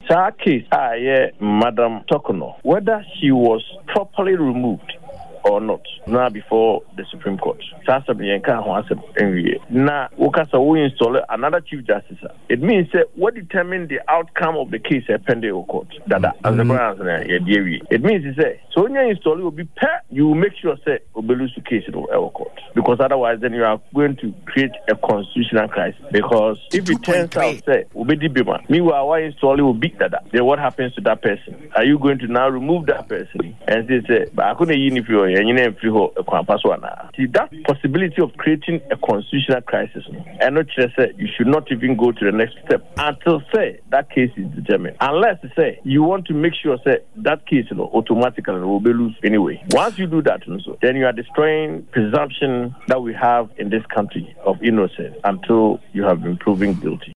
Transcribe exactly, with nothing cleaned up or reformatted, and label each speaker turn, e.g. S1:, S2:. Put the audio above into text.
S1: Sa case, ah, yeah, Madam Tokono, whether she was properly removed or not, now before the Supreme Court. Now, we install another Chief Justice. It means that what determines the outcome of the case pending court. That as the grounds, it means to say, so when you install it will be pair, you will make sure say will lose the case in our court, because otherwise then you are going to create a constitutional crisis. Because if it turns out say will be the meanwhile why install it will beat that, then what happens to that person? Are you going to now remove that person and say, but I couldn't even if you and you name free ho see that possibility of creating a constitutional crisis, and not just say you should not even go to the next step until say that case is determined. Unless say you want to make sure say that case you know, automatically will be loose anyway. Once you do that, then you are destroying presumption that we have in this country of innocence until you have been proven guilty.